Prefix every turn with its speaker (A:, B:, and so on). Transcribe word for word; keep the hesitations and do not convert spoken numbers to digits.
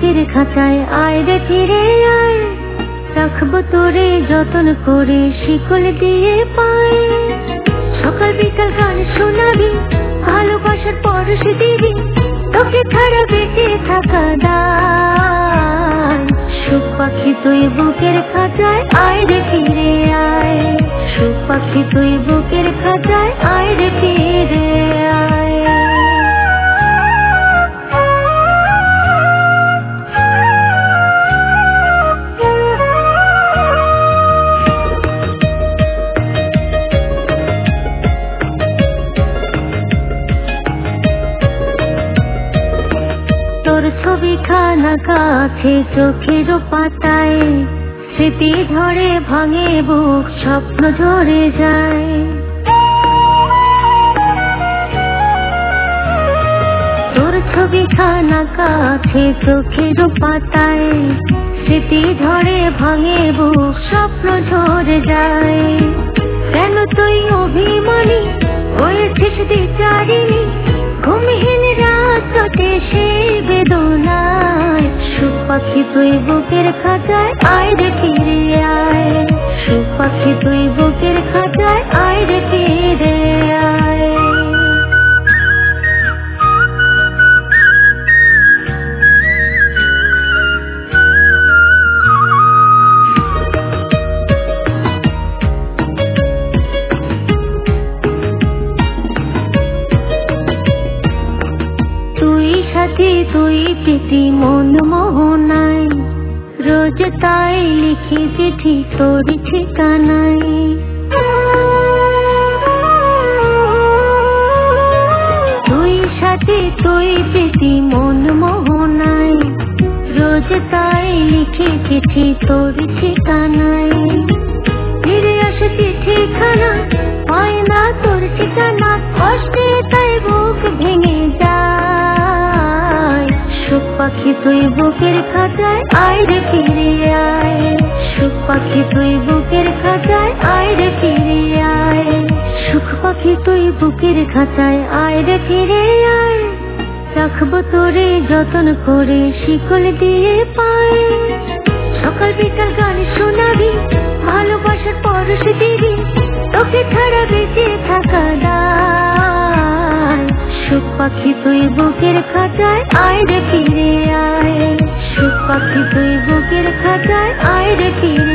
A: বুকের খাঁচায় আয় রে ফিরে আয়, রাখবো তোরে যতন করে শিকল দিয়ে পায়। সকাল বিকাল গান শোনাবি, ভালোবাসার পরশ দিবি, তোকে ছাড়া বেঁচে থাকা দায়। সুখ পাখি তুই বুকের খাঁচায় আয় রে ফিরে আয়, সুখ পাখি তুই বুকের খাঁচায় আয় রে ফিরে আয়। তোর ছবি খানা কাছে চোখের পাতায়, স্মৃতি ঝরে ভাঙে বুক, স্বপ্ন ঝরে যায়। তোর ছবি খানা কাছে চোখের পাতায়, স্মৃতি ঝরে ভাঙে বুক, স্বপ্ন ঝরে যায়। কেন তুই অভিমানী হয়েছিস বিচারিণী, ঘুমহীন রাত কাটে সেই বেদনায়। সুখ পাখি তুই বুকের খাঁচায় আয় রে ফিরে আয়, সুখ পাখি তুই বুকের খাঁচায় আয় রে ফিরে আয়। তুই সাথী তুই প্রীতি মন মোহনায়, রোজ তাই লিখি চিঠি তোর ঠিকানায়। তুই সাথী তুই প্রীতি মন মোহনায়, রোজ তাই লিখি চিঠি তোর ঠিকানায়। ফিরে আসে চিঠিখানা, হয় না তোর ঠিকানা, কষ্টে তাই বুক ভেঙে যায়। সুখ পাখি তুই বুকের খাঁচায় আয় রে ফিরে আয়, সুখ পাখি তুই বুকের খাঁচায় আয় রে ফিরে আয়। সুখ পাখি তুই বুকের খাঁচায় আয় রে ফিরে আয়, রাখবো তোরে যতন করে শিকল দিয়ে পায়। সকাল বিকাল গান শোনাবি, ভালোবাসার পরশ দিবি, তোকে ছাড়া বেঁচে থাকা দায়। সুখ পাখি তুই বুকের খাঁচায় আয় রে ফিরে আয়, সুখ পাখি তুই বুকের খাঁচায় আয় রে ফিরে